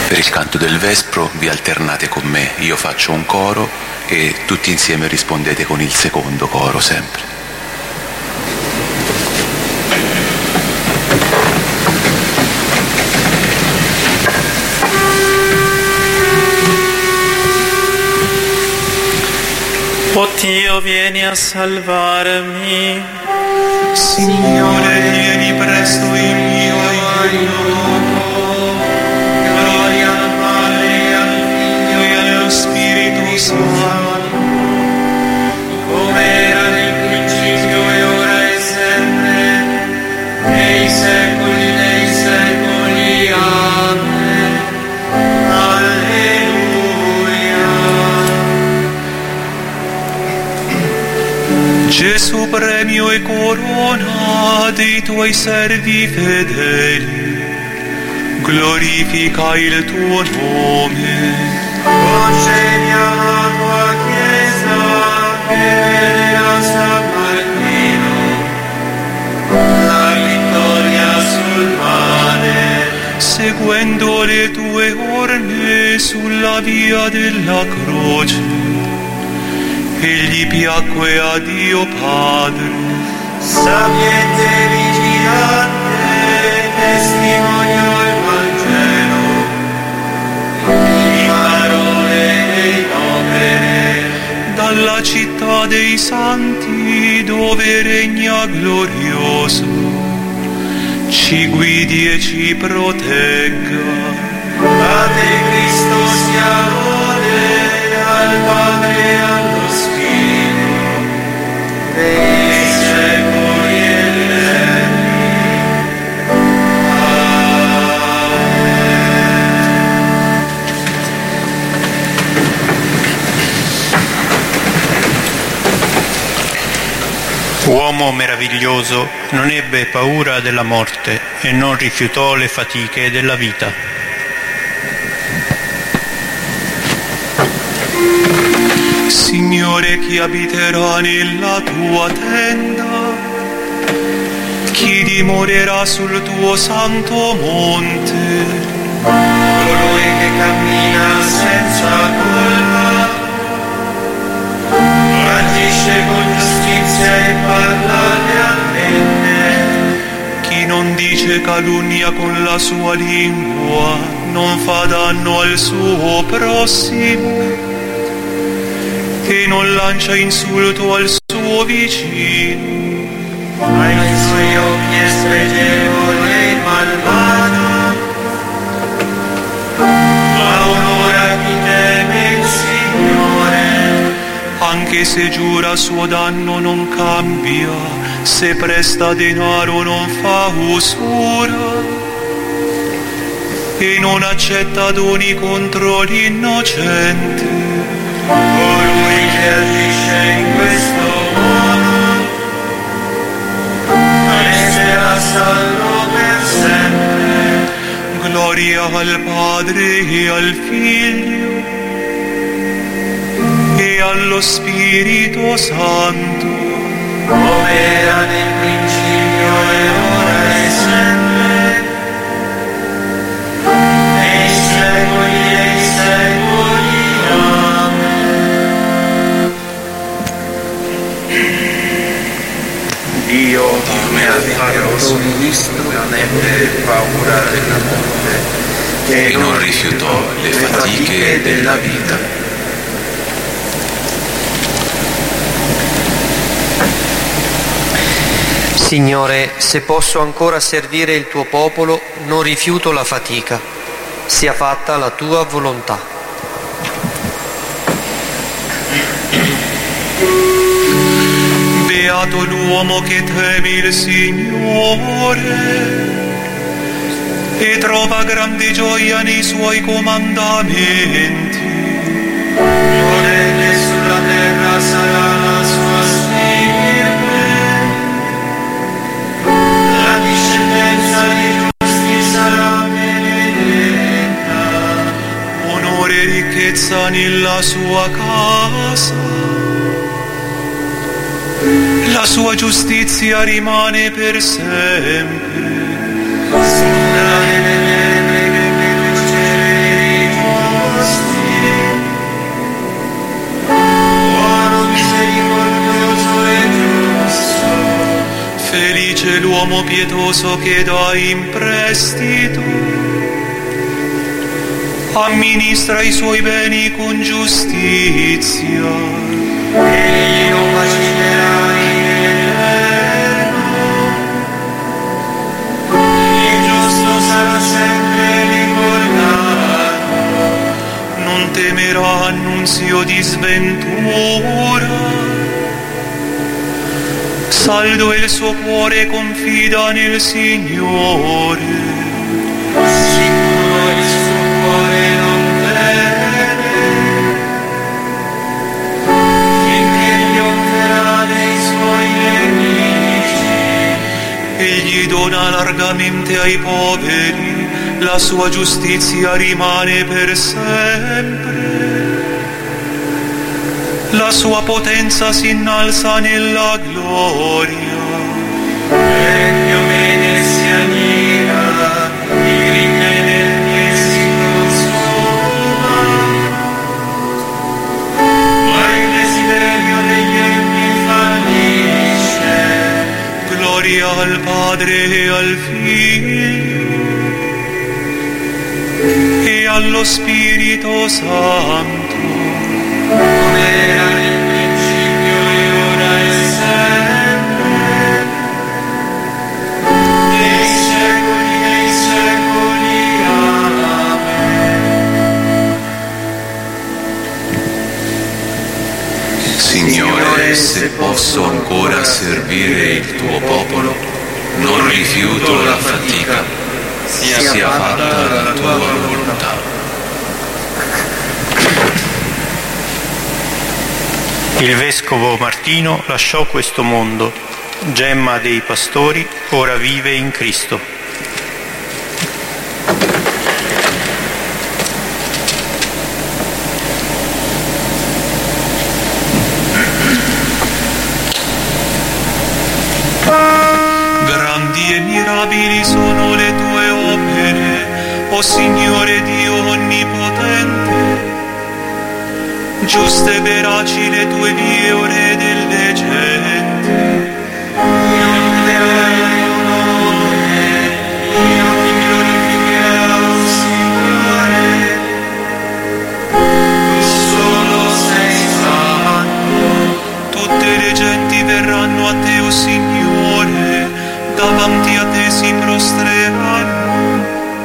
Per il canto del vespro vi alternate con me, io faccio un coro e tutti insieme rispondete con il secondo coro sempre. O Dio, vieni a salvarmi. Signore, vieni presto in mio aiuto. Gloria al Padre, al Figlio e allo Spirito Santo, come era nel principio e ora e sempre, nei secoli dei secoli. Amen. Alleluia. Gesù, premio e corona dei tuoi servi fedeli, glorifica il tuo nome. Concedi alla tua Chiesa che vede a San Martino la vittoria sul male, seguendo le tue orme sulla via della croce. Egli piacque a Dio Padre, sapiente e vigilante, testimoniò il Vangelo, di parole e in opere, dalla città dei santi dove regna glorioso, ci guidi e ci protegga. A te Cristo sia lode, al Padre e allo Spirito, nei secoli eterni. Amen. Uomo meraviglioso, non ebbe paura della morte e non rifiutò le fatiche della vita. Signore, chi abiterà nella tua tenda? Chi dimorerà sul tuo santo monte? Colui che cammina senza colpa, agisce con giustizia e parla lealmente. Chi non dice calunnia con la sua lingua, non fa danno al suo prossimo e non lancia insulto al suo vicino. Ai suoi occhi è spregevole il malvagio, ma onora chi teme il Signore. Anche se giura suo danno non cambia, se presta denaro non fa usura e non accetta doni contro l'innocente. Colui che agisce in questo modo resterà salvo per sempre. Gloria al Padre e al Figlio e allo Spirito Santo, come era nel principio e ora e sempre, nei secoli dei secoli. Dio mi ha fatto suo ministro, non ebbe paura della morte e non rifiutò le fatiche della vita. Signore, se posso ancora servire il tuo popolo, non rifiuto la fatica. Sia fatta la tua volontà. Beato l'uomo che teme il Signore e trova grande gioia nei suoi comandamenti. Che sulla terra sarà la sua stirpe, la discendenza dei giusti sarà benedetta. Onore e ricchezza nella sua casa, la sua giustizia rimane per sempre. Sopra le uomo pietoso che dà in prestito, amministra i suoi beni con giustizia. Egli non vacillerà in eterno, il giusto sarà sempre ricordato. Non temerà annunzio di sventura, saldo il suo cuore confida nel Signore. Sicuro il suo cuore non teme, finché gli offrirà dei suoi nemici. Egli dona largamente ai poveri, la sua giustizia rimane per sempre. La sua potenza si innalza nella gloria. Piomene si annica, i grilli del che si consuma, ma il desiderio degli empi fallisce. Gloria al Padre e al Figlio e allo Spirito Santo, Come era nel principio e ora e sempre, nei secoli dei secoli. Amen. Signore, se posso ancora servire il tuo popolo, non rifiuto la fatica, sia fatta la tua volontà. Il vescovo Martino lasciò questo mondo, gemma dei pastori, ora vive in Cristo. Grandi e mirabili sono le tue opere, o Signore Dio onnipotente. Giuste e veraci le tue vie, o Re delle genti. Io ti darai onore, io ti glorificherò, Signore. Tu solo sei santo. Tutte le genti verranno a te, o Signore, davanti a te si prostreranno,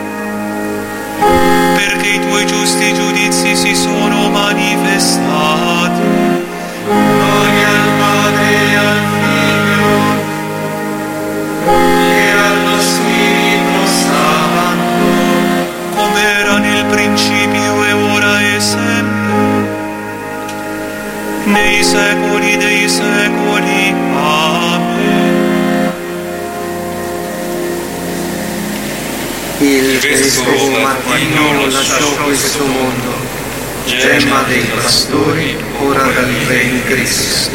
perché i tuoi giusti giudizi si sono manifestati. Gloria al Padre e al Figlio e allo Spirito Santo, Come era nel principio e ora e sempre, nei secoli dei secoli. Amen. Il vescovo Martino lasciò questo mondo, gemma dei pastori, ora vive in Cristo.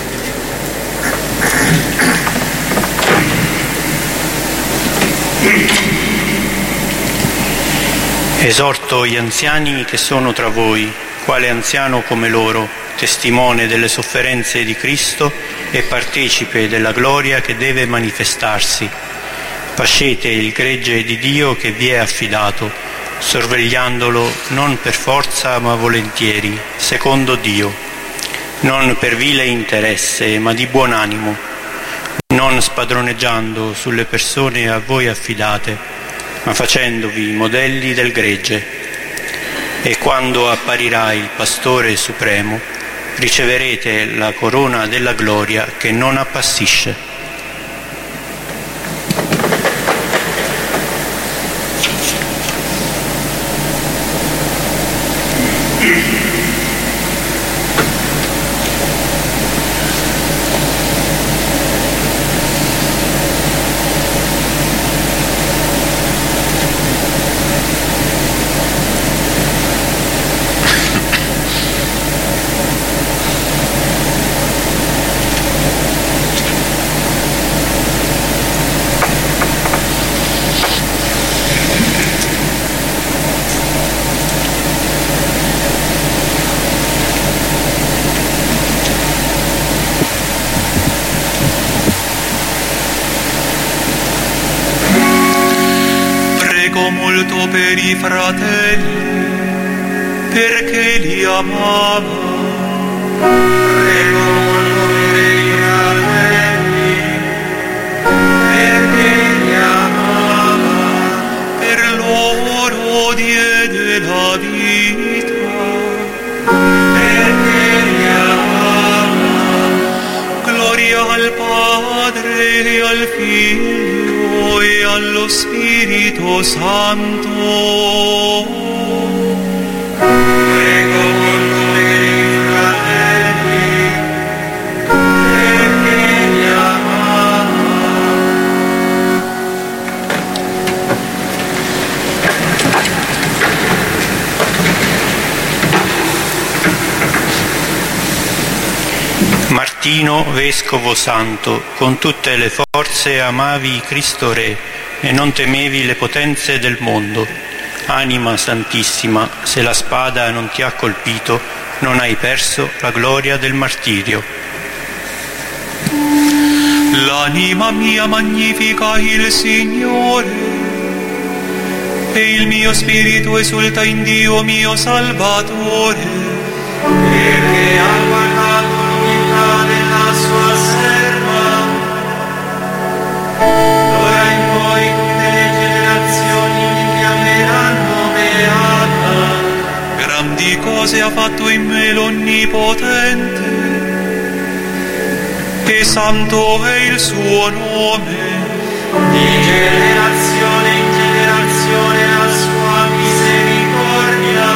Esorto gli anziani che sono tra voi, quale anziano come loro, testimone delle sofferenze di Cristo e partecipe della gloria che deve manifestarsi. Pascete il gregge di Dio che vi è affidato, sorvegliandolo non per forza ma volentieri, secondo Dio, non per vile interesse ma di buon animo, non spadroneggiando sulle persone a voi affidate, ma facendovi modelli del gregge. E quando apparirà il Pastore Supremo, riceverete la corona della gloria che non appassisce. molto per i fratelli, perché li amava. Prego molto per i fratelli, perché li amava. Per loro diede la vita, perché li amava. gloria al Padre e al Figlio e allo Spirito Santo. Prego molto per i fratelli, perché li amava. Martino, Vescovo Santo, con tutte le forze amavi Cristo Re e non temevi le potenze del mondo. Anima santissima, se la spada non ti ha colpito, non hai perso la gloria del martirio. L'anima mia magnifica il Signore, e il mio spirito esulta in Dio mio Salvatore, Perché ha guardato l'umiltà della sua serva, d'ora in poi tutte le generazioni mi chiameranno beata. grandi cose ha fatto in me l'Onnipotente, e santo è il suo nome. Di generazione in generazione la sua misericordia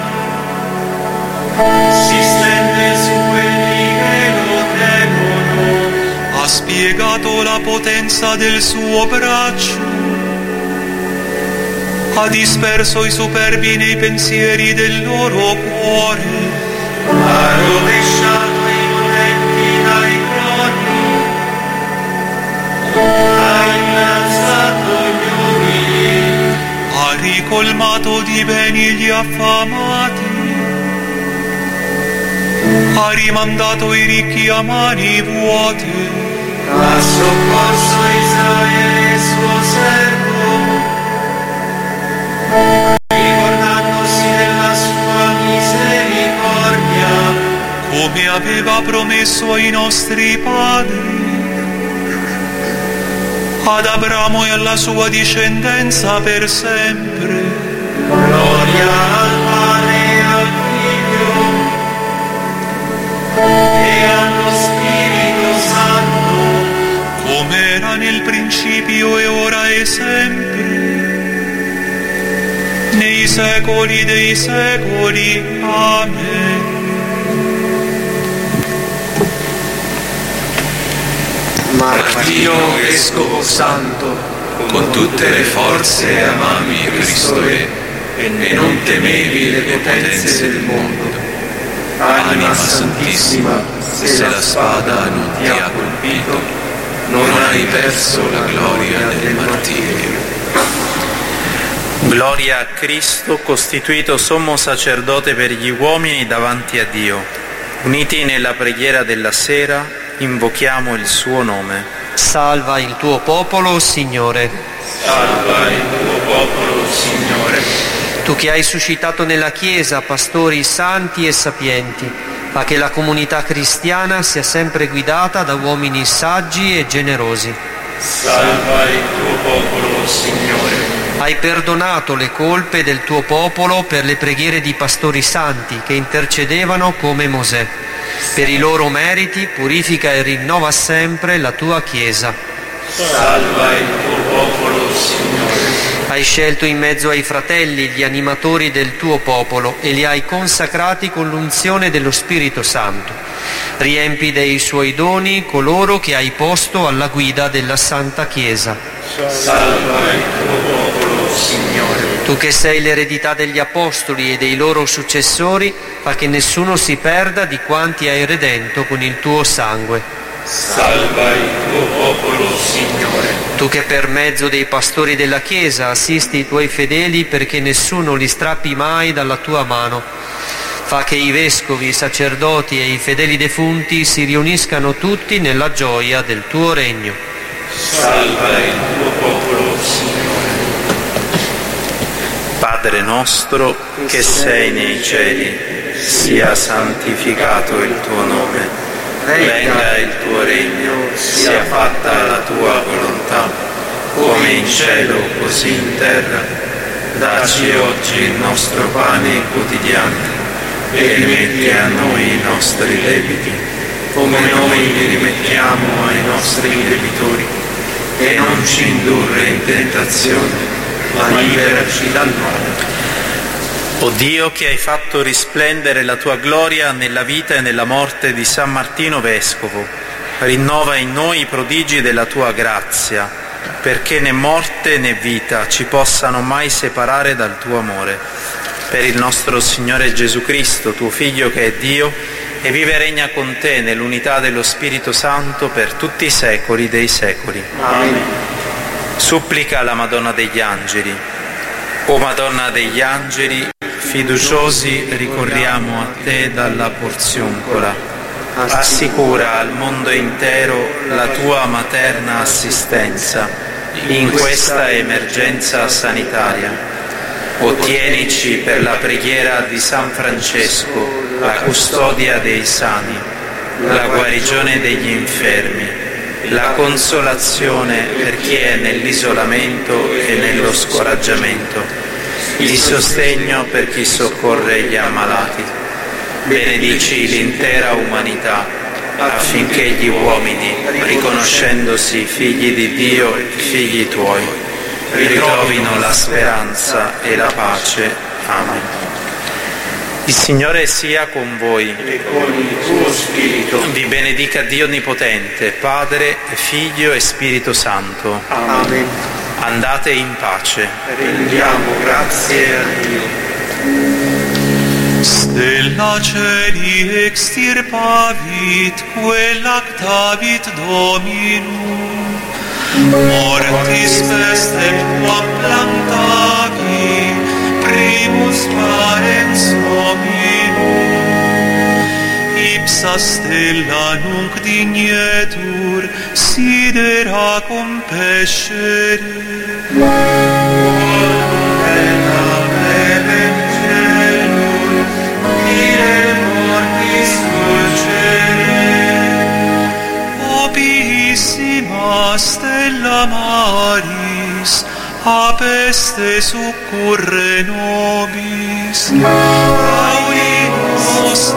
si stende su quelli che lo temono. Ha spiegato la potenza del suo braccio, ha disperso i superbi nei pensieri del loro cuore. Ha rovesciato i potenti dai troni, ha innalzato gli umili, Ha ricolmato di beni gli affamati, ha rimandato i ricchi a mani vuote. ha soccorso Israele suo servo, ricordandosi della sua misericordia, Come aveva promesso ai nostri padri, ad Abramo e alla sua discendenza per sempre. gloria al Padre e al Figlio e allo Spirito Santo, Come era nel principio e ora e sempre, nei secoli dei secoli. Amen. Martino, Vescovo Santo, con tutte le forze amavi Cristo Re e non temevi le potenze del mondo. Anima santissima, se la spada non ti ha colpito, non hai perso la gloria del martirio. Gloria a Cristo, costituito sommo sacerdote per gli uomini davanti a Dio. Uniti nella preghiera della sera, invochiamo il suo nome. salva il tuo popolo, Signore. salva il tuo popolo, Signore. Tu che hai suscitato nella Chiesa pastori santi e sapienti, fa che la comunità cristiana sia sempre guidata da uomini saggi e generosi. Salva il tuo popolo, Signore. Hai perdonato le colpe del tuo popolo per le preghiere di pastori santi che intercedevano come Mosè. Per i loro meriti purifica e rinnova sempre la tua Chiesa. Salva il tuo popolo, Signore. Hai scelto in mezzo ai fratelli gli animatori del tuo popolo e li hai consacrati con l'unzione dello Spirito Santo. Riempi dei suoi doni coloro che hai posto alla guida della Santa Chiesa. Salva il tuo popolo, Signore. Tu che sei l'eredità degli Apostoli e dei loro successori, fa che nessuno si perda di quanti hai redento con il tuo sangue. Salva il tuo popolo, Signore. Tu che per mezzo dei pastori della Chiesa assisti i tuoi fedeli perché nessuno li strappi mai dalla tua mano. Fa che i vescovi, i sacerdoti e i fedeli defunti si riuniscano tutti nella gioia del tuo regno. Salva il tuo popolo, Signore. Padre nostro che sei nei cieli, sia santificato il tuo nome, venga il tuo regno, sia fatta la tua volontà, come in cielo così in terra. Dacci oggi il nostro pane quotidiano e rimetti a noi i nostri debiti, come noi li rimettiamo ai nostri debitori, e non ci indurre in tentazione, ma liberaci dal male. O Dio, che hai fatto risplendere la tua gloria nella vita e nella morte di San Martino Vescovo, rinnova in noi i prodigi della tua grazia, perché né morte né vita ci possano mai separare dal tuo amore. Per il nostro Signore Gesù Cristo, tuo Figlio che è Dio, e vive e regna con te nell'unità dello Spirito Santo per tutti i secoli dei secoli. Amen. Supplica la Madonna degli Angeli. O Madonna degli Angeli, fiduciosi ricorriamo a te dalla Porziuncola. Assicura al mondo intero la tua materna assistenza in questa emergenza sanitaria. Ottienici per la preghiera di San Francesco la custodia dei sani, la guarigione degli infermi, la consolazione per chi è nell'isolamento e nello scoraggiamento, il sostegno per chi soccorre gli ammalati. Benedici l'intera umanità affinché gli uomini, riconoscendosi figli di Dio e figli tuoi, ritrovino la speranza e la pace. Amen. Il Signore sia con voi E con il tuo spirito. Vi benedica Dio Onnipotente, Padre, Figlio e Spirito Santo. Amen. Andate in pace. Rendiamo grazie a Dio. Stella celi extirpavit, quel lactavit Dominum, mortis pestem quam plantavi, primus parens hominum. Ipsa stella nunc dignetur, sidera compescere. Bella plebem celum, ire mortis dulcere. Opissima stella maris, a peste succurre nobis. Audi nos